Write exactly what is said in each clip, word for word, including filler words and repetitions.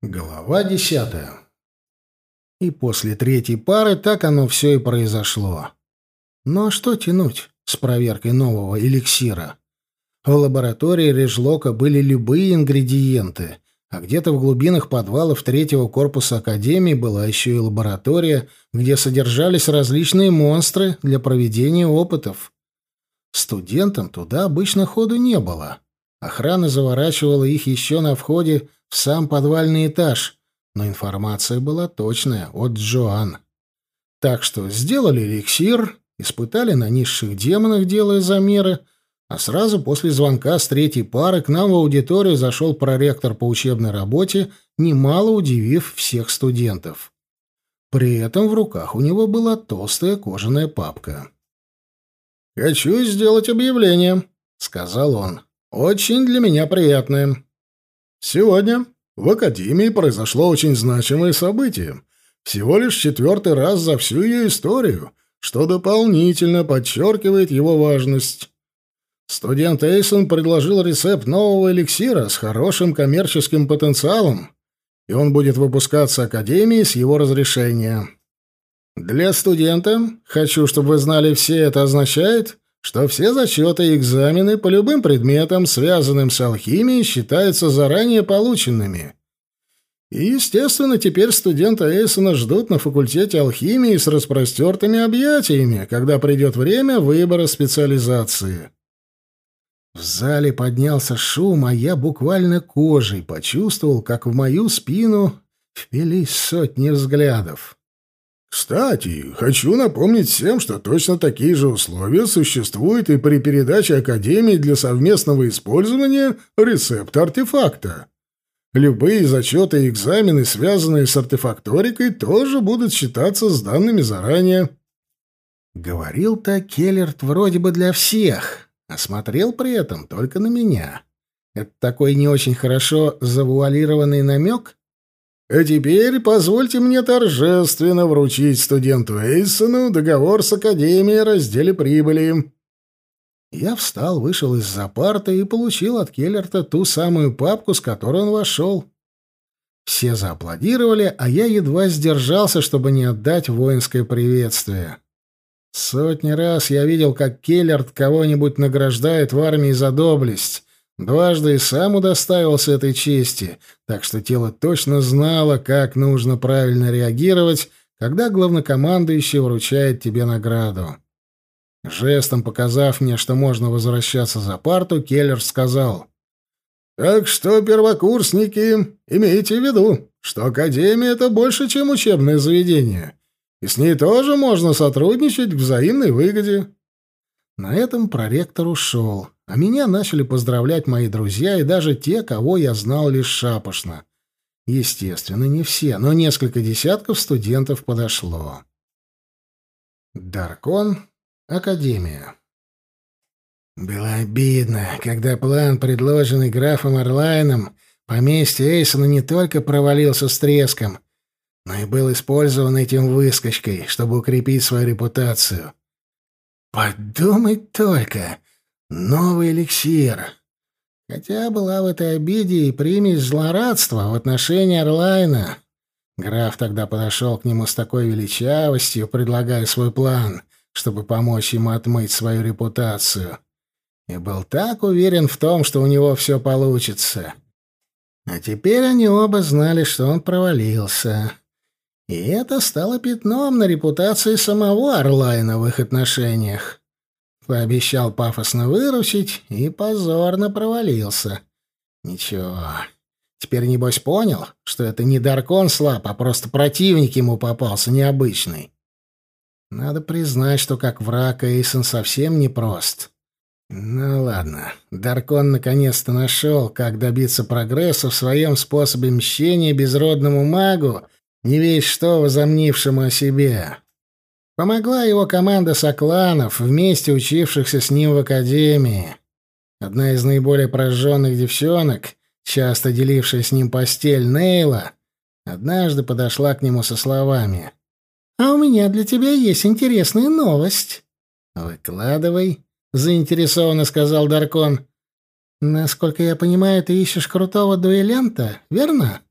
Глава десятая. И после третьей пары так оно все и произошло. Ну а что тянуть с проверкой нового эликсира? В лаборатории Режлока были любые ингредиенты, а где-то в глубинах подвалов третьего корпуса Академии была еще и лаборатория, где содержались различные монстры для проведения опытов. Студентам туда обычно ходу не было. Охрана заворачивала их еще на входе в сам подвальный этаж, но информация была точная, от Джоан. Так что сделали эликсир, испытали на низших демонах, делая замеры, а сразу после звонка с третьей пары к нам в аудиторию зашел проректор по учебной работе, немало удивив всех студентов. При этом в руках у него была толстая кожаная папка. «Хочу сделать объявление», — сказал он. «Очень для меня приятное. Сегодня в Академии произошло очень значимое событие. Всего лишь четвертый раз за всю ее историю, что дополнительно подчеркивает его важность. Студент Эйсон предложил рецепт нового эликсира с хорошим коммерческим потенциалом, и он будет выпускаться Академией с его разрешения. Для студента, хочу, чтобы вы знали все, это означает, что все зачеты и экзамены по любым предметам, связанным с алхимией, считаются заранее полученными. И, естественно, теперь студента Эйсона ждут на факультете алхимии с распростертыми объятиями, когда придет время выбора специализации». В зале поднялся шум, а я буквально кожей почувствовал, как в мою спину впились сотни взглядов. «Кстати, хочу напомнить всем, что точно такие же условия существуют и при передаче Академии для совместного использования рецепта артефакта. Любые зачеты и экзамены, связанные с артефакторикой, тоже будут считаться сданными заранее». Говорил-то Келлерт вроде бы для всех, а смотрел при этом только на меня. Это такой не очень хорошо завуалированный намек? А теперь позвольте мне торжественно вручить студенту Эйсону договор с Академией о разделе прибыли. Я встал, вышел из-за парты и получил от Келлерта ту самую папку, с которой он вошел. Все зааплодировали, а я едва сдержался, чтобы не отдать воинское приветствие. Сотни раз я видел, как Келлерт кого-нибудь награждает в армии за доблесть. Дважды и сам удостаивался этой чести, так что тело точно знало, как нужно правильно реагировать, когда главнокомандующий вручает тебе награду. Жестом показав мне, что можно возвращаться за парту, Келлерт сказал: «Так что, первокурсники, имейте в виду, что Академия — это больше, чем учебное заведение, и с ней тоже можно сотрудничать к взаимной выгоде». На этом проректор ушел, а меня начали поздравлять мои друзья и даже те, кого я знал лишь шапошно. Естественно, не все, но несколько десятков студентов подошло. Даркон. Академия. Было обидно, когда план, предложенный графом Орлайном, поместья Эйсона не только провалился с треском, но и был использован этим выскочкой, чтобы укрепить свою репутацию. Подумать только! Новый эликсир! Хотя была в этой обиде и примесь злорадства в отношении Орлайна. Граф тогда подошел к нему с такой величавостью, предлагая свой план, чтобы помочь ему отмыть свою репутацию. И был так уверен в том, что у него все получится. А теперь они оба знали, что он провалился. И это стало пятном на репутации самого Орлайна в их отношениях. Пообещал пафосно выручить и позорно провалился. Ничего. Теперь, небось, понял, что это не Даркон слаб, а просто противник ему попался необычный. Надо признать, что как враг Эйсон совсем непрост. Ну ладно, Даркон наконец-то нашел, как добиться прогресса в своем способе мщения безродному магу, не весь что возомнившему о себе. Помогла его команда сокланов, вместе учившихся с ним в академии. Одна из наиболее прожженных девчонок, часто делившая с ним постель, Нейла, однажды подошла к нему со словами: «А у меня для тебя есть интересная новость». «Выкладывай», — заинтересованно сказал Даркон. «Насколько я понимаю, ты ищешь крутого дуэлянта, верно?»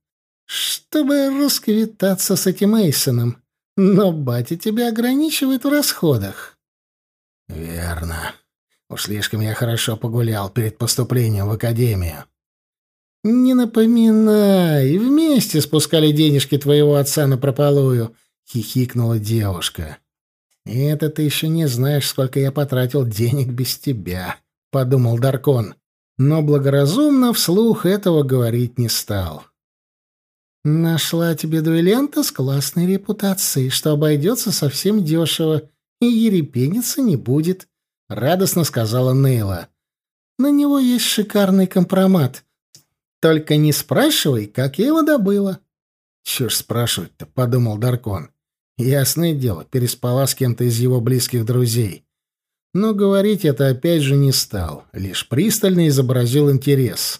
«Чтобы расквитаться с этим Эйсоном. Но батя тебя ограничивает в расходах». «Верно. Уж слишком я хорошо погулял перед поступлением в академию». «Не напоминай, вместе спускали денежки твоего отца напропалую», — хихикнула девушка. «Это ты еще не знаешь, сколько я потратил денег без тебя», — подумал Даркон, но благоразумно вслух этого говорить не стал. «Нашла тебе дуэлянта с классной репутацией, что обойдется совсем дешево и ерепениться не будет», — радостно сказала Нейла. «На него есть шикарный компромат. Только не спрашивай, как я его добыла». «Чё ж спрашивать-то?» — подумал Даркон. Ясное дело, переспала с кем-то из его близких друзей. Но говорить это опять же не стал, лишь пристально изобразил интерес.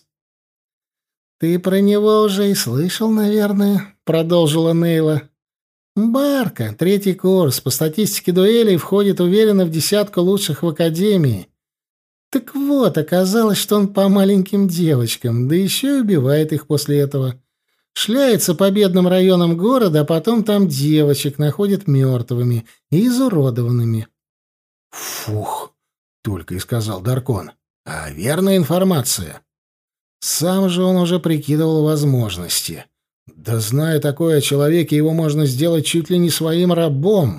«Ты про него уже и слышал, наверное», — продолжила Нейла. «Барка, третий курс, по статистике дуэлей входит уверенно в десятку лучших в академии. Так вот, оказалось, что он по маленьким девочкам, да еще и убивает их после этого. Шляется по бедным районам города, а потом там девочек находит мертвыми и изуродованными». «Фух», — только и сказал Даркон. «А верная информация?» Сам же он уже прикидывал возможности. Да зная такое о человеке, его можно сделать чуть ли не своим рабом.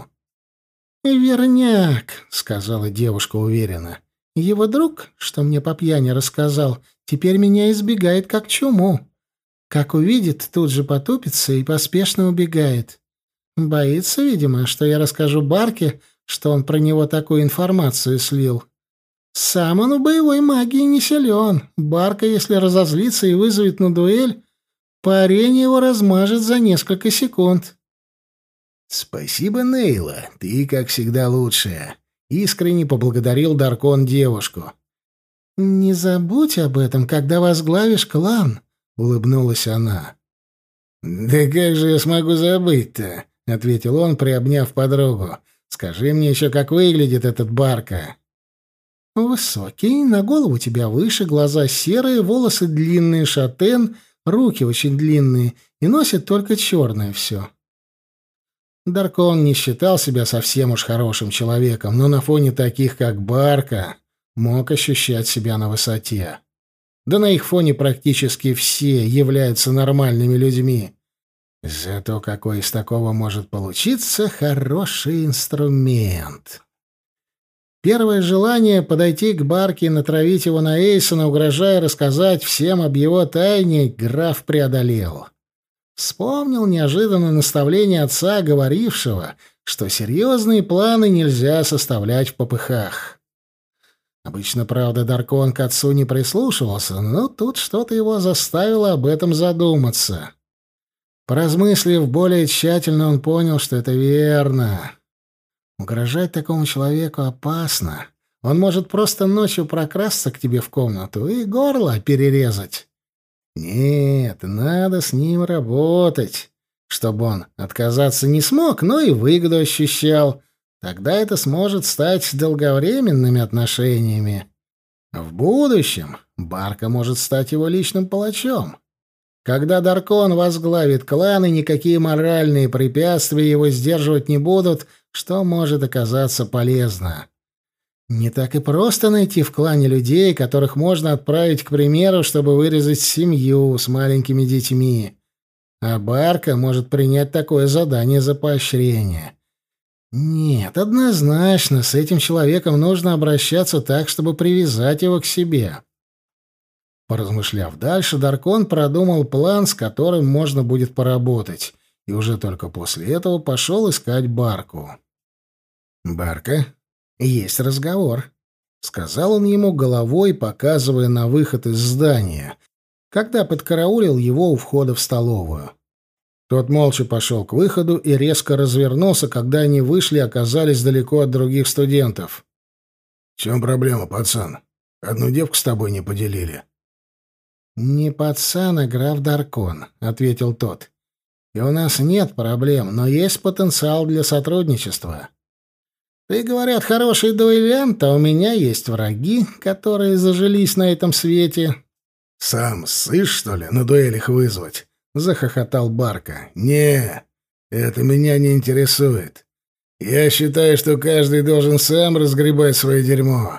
«Верняк», — сказала девушка уверенно. «Его друг, что мне по пьяни рассказал, теперь меня избегает как чуму. Как увидит, тут же потупится и поспешно убегает. Боится, видимо, что я расскажу Барке, что он про него такую информацию слил. Сам он в боевой магии не силен. Барка, если разозлится и вызовет на дуэль, парень его размажет за несколько секунд». «Спасибо, Нейла, ты, как всегда, лучшая», — искренне поблагодарил Даркон девушку. «Не забудь об этом, когда возглавишь клан», — улыбнулась она. «Да как же я смогу забыть-то?» — ответил он, приобняв подругу. «Скажи мне еще, как выглядит этот Барка». «Высокий, на голову тебя выше, глаза серые, волосы длинные, шатен, руки очень длинные и носит только черное все». Даркон не считал себя совсем уж хорошим человеком, но на фоне таких, как Барка, мог ощущать себя на высоте. Да на их фоне практически все являются нормальными людьми. Зато какой из такого может получиться хороший инструмент. Первое желание подойти к Барке и натравить его на Эйсона, угрожая рассказать всем об его тайне, граф преодолел. Вспомнил неожиданное наставление отца, говорившего, что серьезные планы нельзя составлять в попыхах. Обычно, правда, Даркон к отцу не прислушивался, но тут что-то его заставило об этом задуматься. Поразмыслив более тщательно, он понял, что это верно. Угрожать такому человеку опасно. Он может просто ночью прокрасться к тебе в комнату и горло перерезать. Нет, надо с ним работать, чтобы он отказаться не смог, но и выгоду ощущал. Тогда это сможет стать долговременными отношениями. В будущем Барка может стать его личным палачом. Когда Даркон возглавит клан, и никакие моральные препятствия его сдерживать не будут, что может оказаться полезно. Не так и просто найти в клане людей, которых можно отправить, к примеру, чтобы вырезать семью с маленькими детьми. А Барка может принять такое задание за поощрение. Нет, однозначно, с этим человеком нужно обращаться так, чтобы привязать его к себе. Поразмышляв дальше, Даркон продумал план, с которым можно будет поработать, и уже только после этого пошел искать Барку. «Барка, есть разговор», — сказал он ему головой, показывая на выход из здания, когда подкараулил его у входа в столовую. Тот молча пошел к выходу и резко развернулся, когда они вышли и оказались далеко от других студентов. «В чем проблема, пацан? Одну девку с тобой не поделили?» «Не пацан, а граф Даркон», — ответил тот. «И у нас нет проблем, но есть потенциал для сотрудничества. Ты, говорят, хороший дуэлянт, а у меня есть враги, которые зажились на этом свете». «Сам ссышь, что ли, на дуэлях вызвать?» — захохотал Барка. «Не, это меня не интересует. Я считаю, что каждый должен сам разгребать свое дерьмо».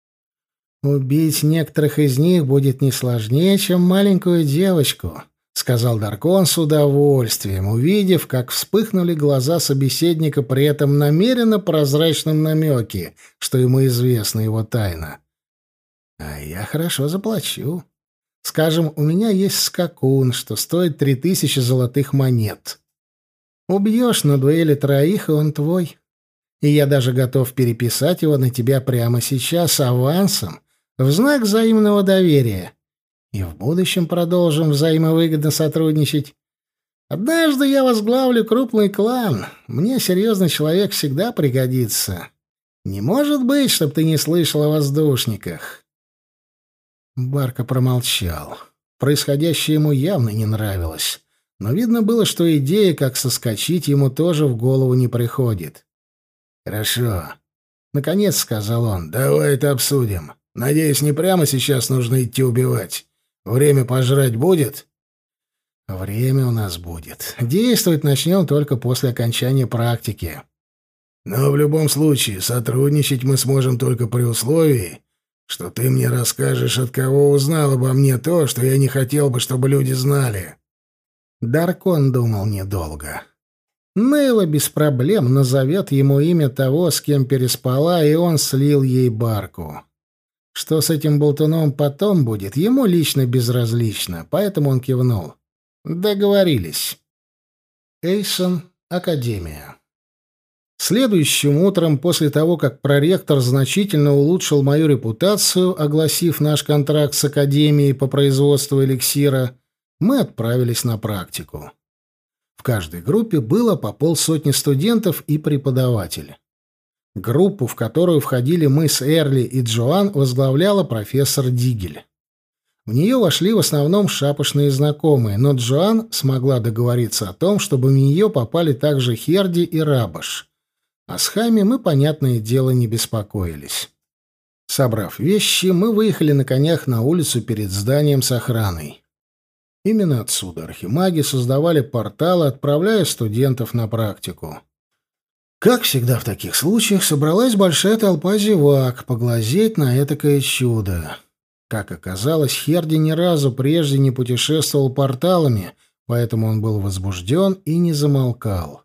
«Убить некоторых из них будет не сложнее, чем маленькую девочку», — сказал Даркон с удовольствием, увидев, как вспыхнули глаза собеседника при этом намеренно прозрачном намеке, что ему известна его тайна. «А я хорошо заплачу. Скажем, у меня есть скакун, что стоит три тысячи золотых монет. Убьешь на дуэли троих, и он твой. И я даже готов переписать его на тебя прямо сейчас авансом, в знак взаимного доверия. И в будущем продолжим взаимовыгодно сотрудничать. Однажды я возглавлю крупный клан. Мне серьезный человек всегда пригодится. Не может быть, чтоб ты не слышал о воздушниках». Барка промолчал. Происходящее ему явно не нравилось. Но видно было, что идея, как соскочить, ему тоже в голову не приходит. «Хорошо», — наконец сказал он, — «давай это обсудим. Надеюсь, не прямо сейчас нужно идти убивать. Время пожрать будет?» «Время у нас будет. Действовать начнем только после окончания практики». «Но в любом случае сотрудничать мы сможем только при условии, что ты мне расскажешь, от кого узнал обо мне то, что я не хотел бы, чтобы люди знали». Даркон думал недолго. Нейла без проблем назовет ему имя того, с кем переспала, и он слил ей Барку. Что с этим болтуном потом будет, ему лично безразлично, поэтому он кивнул. Договорились. Эйсон, Академия. Следующим утром, после того, как проректор значительно улучшил мою репутацию, огласив наш контракт с Академией по производству эликсира, мы отправились на практику. В каждой группе было по полсотни студентов и преподаватель. Группу, в которую входили мы с Эрли и Джоан, возглавляла профессор Дигель. В нее вошли в основном шапошные знакомые, но Джоан смогла договориться о том, чтобы в нее попали также Херди и Рабаш. А с Хами мы, понятное дело, не беспокоились. Собрав вещи, мы выехали на конях на улицу перед зданием с охраной. Именно отсюда архимаги создавали порталы, отправляя студентов на практику. Как всегда в таких случаях, собралась большая толпа зевак поглазеть на этакое чудо. Как оказалось, Херди ни разу прежде не путешествовал порталами, поэтому он был возбужден и не замолкал.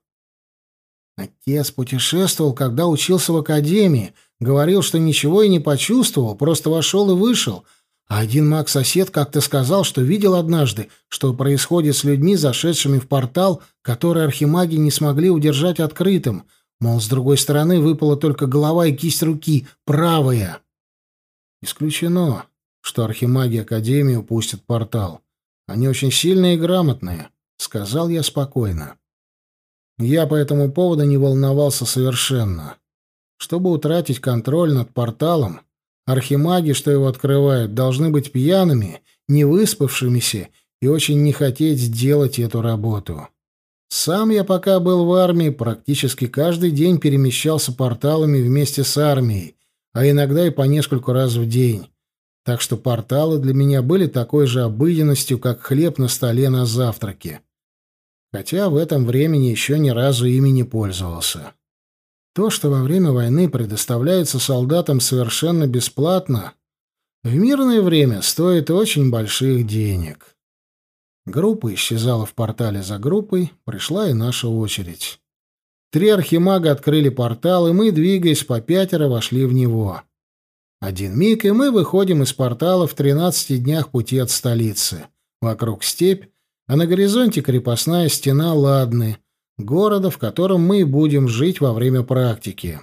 Отец путешествовал, когда учился в академии, говорил, что ничего и не почувствовал, просто вошел и вышел, а один маг-сосед как-то сказал, что видел однажды, что происходит с людьми, зашедшими в портал, который архимаги не смогли удержать открытым. Мол, с другой стороны выпала только голова и кисть руки, правая. Исключено, что архимаги Академии упустят портал. Они очень сильные и грамотные, — сказал я спокойно. Я по этому поводу не волновался совершенно. Чтобы утратить контроль над порталом, архимаги, что его открывают, должны быть пьяными, невыспавшимися и очень не хотеть делать эту работу. Сам я, пока был в армии, практически каждый день перемещался порталами вместе с армией, а иногда и по нескольку раз в день. Так что порталы для меня были такой же обыденностью, как хлеб на столе на завтраке. Хотя в этом времени еще ни разу ими не пользовался. То, что во время войны предоставляется солдатам совершенно бесплатно, в мирное время стоит очень больших денег. Группа исчезала в портале за группой, пришла и наша очередь. Три архимага открыли портал, и мы, двигаясь по пятеро, вошли в него. Один миг, и мы выходим из портала в тринадцати днях пути от столицы. Вокруг степь, а на горизонте крепостная стена Ладны, города, в котором мы и будем жить во время практики.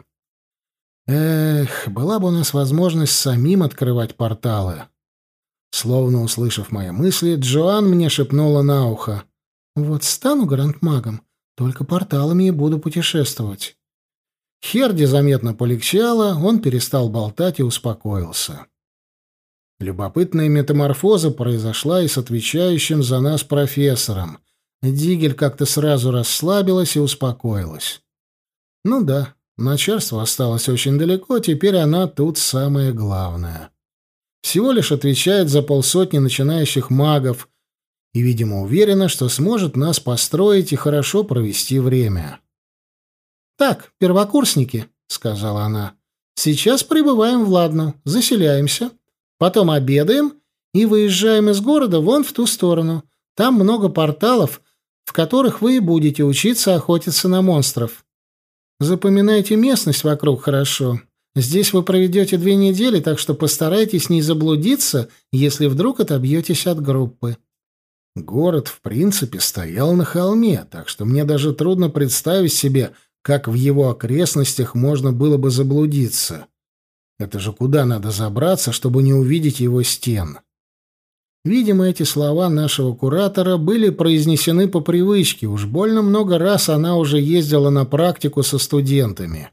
Эх, была бы у нас возможность самим открывать порталы. Словно услышав мои мысли, Джоан мне шепнула на ухо: «Вот стану грандмагом, только порталами и буду путешествовать». Херди заметно полегчало, он перестал болтать и успокоился. Любопытная метаморфоза произошла и с отвечающим за нас профессором. Дигель как-то сразу расслабилась и успокоилась. Ну да, начальство осталось очень далеко, теперь она тут самое главное. Всего лишь отвечает за полсотни начинающих магов, и, видимо, уверена, что сможет нас построить и хорошо провести время. «Так, первокурсники», — сказала она, — «сейчас прибываем в Ладну, заселяемся, потом обедаем и выезжаем из города вон в ту сторону. Там много порталов, в которых вы и будете учиться охотиться на монстров. Запоминайте местность вокруг хорошо. Здесь вы проведете две недели, так что постарайтесь не заблудиться, если вдруг отобьетесь от группы». Город, в принципе, стоял на холме, так что мне даже трудно представить себе, как в его окрестностях можно было бы заблудиться. Это же куда надо забраться, чтобы не увидеть его стен? Видимо, эти слова нашего куратора были произнесены по привычке, уж больно много раз она уже ездила на практику со студентами.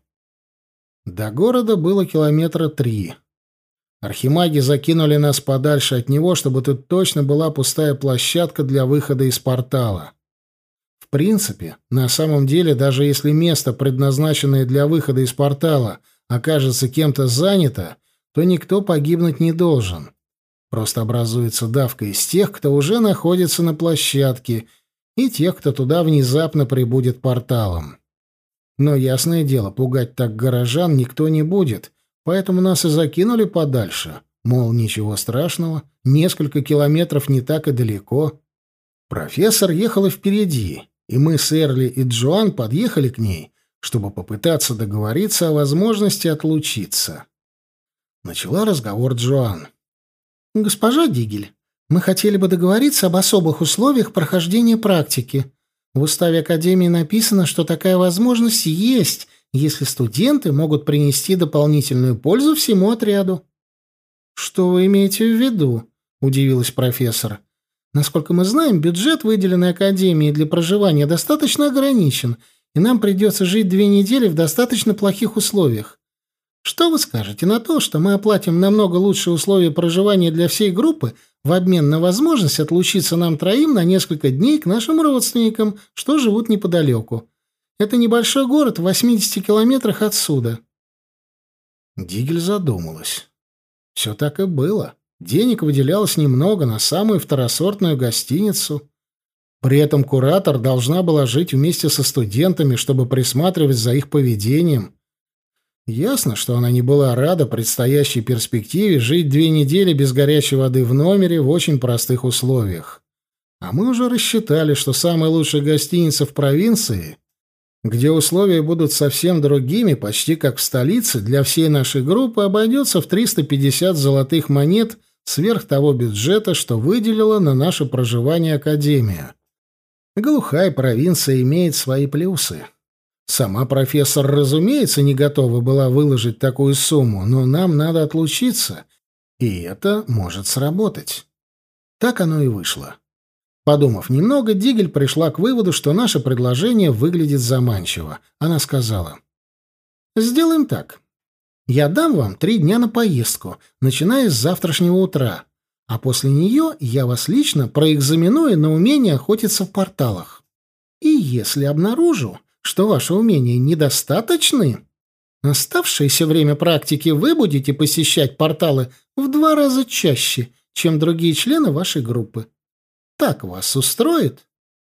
До города было километра три. Архимаги закинули нас подальше от него, чтобы тут точно была пустая площадка для выхода из портала. В принципе, на самом деле, даже если место, предназначенное для выхода из портала, окажется кем-то занято, то никто погибнуть не должен. Просто образуется давка из тех, кто уже находится на площадке, и тех, кто туда внезапно прибудет порталом. Но, ясное дело, пугать так горожан никто не будет, поэтому нас и закинули подальше. Мол, ничего страшного, несколько километров не так и далеко. Профессор ехала впереди, и мы с Эрли и Джоан подъехали к ней, чтобы попытаться договориться о возможности отлучиться. Начала разговор Джоан. «Госпожа Дигель, мы хотели бы договориться об особых условиях прохождения практики. В уставе Академии написано, что такая возможность есть, если студенты могут принести дополнительную пользу всему отряду». «Что вы имеете в виду?» — удивилась профессор. «Насколько мы знаем, бюджет, выделенный Академией для проживания, достаточно ограничен, и нам придется жить две недели в достаточно плохих условиях. Что вы скажете на то, что мы оплатим намного лучшие условия проживания для всей группы в обмен на возможность отлучиться нам троим на несколько дней к нашим родственникам, что живут неподалеку? Это небольшой город в восьмидесяти километрах отсюда». Дигель задумалась. Все так и было. Денег выделялось немного на самую второсортную гостиницу. При этом куратор должна была жить вместе со студентами, чтобы присматривать за их поведением. Ясно, что она не была рада предстоящей перспективе жить две недели без горячей воды в номере в очень простых условиях. А мы уже рассчитали, что самая лучшая гостиница в провинции, где условия будут совсем другими, почти как в столице, для всей нашей группы обойдется в триста пятьдесят золотых монет сверх того бюджета, что выделила на наше проживание Академия. Глухая провинция имеет свои плюсы. Сама профессор, разумеется, не готова была выложить такую сумму, но нам надо отлучиться, и это может сработать. Так оно и вышло. Подумав немного, Дигель пришла к выводу, что наше предложение выглядит заманчиво. Она сказала: «Сделаем так. Я дам вам три дня на поездку, начиная с завтрашнего утра, а после нее я вас лично проэкзаменую на умение охотиться в порталах. И если обнаружу, что ваши умения недостаточны, оставшееся время практики вы будете посещать порталы в два раза чаще, чем другие члены вашей группы. Так вас устроит?»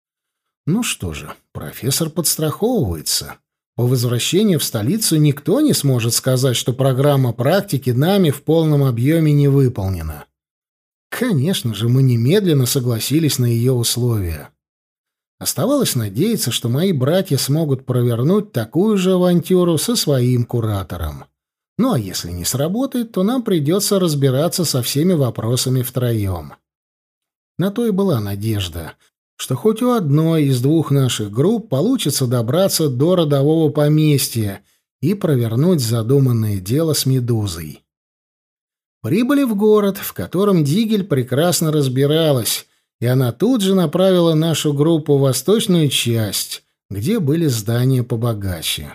Ну что же, профессор подстраховывается. По возвращении в столицу никто не сможет сказать, что программа практики нами в полном объеме не выполнена. Конечно же, мы немедленно согласились на ее условия. Оставалось надеяться, что мои братья смогут провернуть такую же авантюру со своим куратором. Ну а если не сработает, то нам придется разбираться со всеми вопросами втроем. На то и была надежда, что хоть у одной из двух наших групп получится добраться до родового поместья и провернуть задуманное дело с Медузой. Прибыли в город, в котором Дигель прекрасно разбиралась, и она тут же направила нашу группу в восточную часть, где были здания побогаче.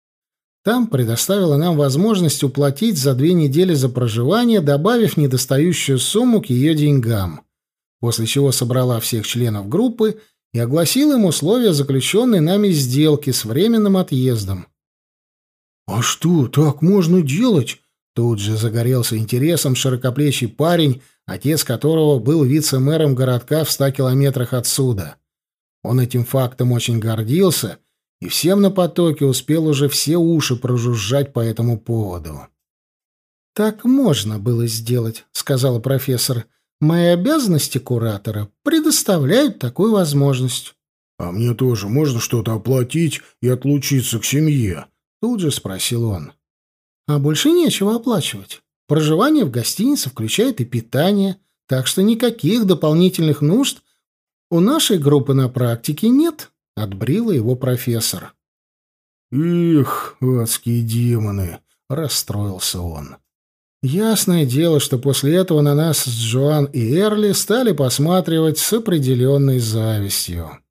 Там предоставила нам возможность уплатить за две недели за проживание, добавив недостающую сумму к ее деньгам, после чего собрала всех членов группы и огласила им условия заключенной нами сделки с временным отъездом. «А что, так можно делать?» Тут же загорелся интересом широкоплечий парень, отец которого был вице-мэром городка в ста километрах отсюда. Он этим фактом очень гордился, и всем на потоке успел уже все уши прожужжать по этому поводу. «Так можно было сделать», — сказала профессор. «Мои обязанности куратора предоставляют такую возможность». «А мне тоже можно что-то оплатить и отлучиться к семье?» — тут же спросил он. «А больше нечего оплачивать. Проживание в гостинице включает и питание, так что никаких дополнительных нужд у нашей группы на практике нет», — отбрила его профессор. «Их, адские демоны!» — расстроился он. Ясное дело, что после этого на нас с Джоан и Эрли стали посматривать с определенной завистью.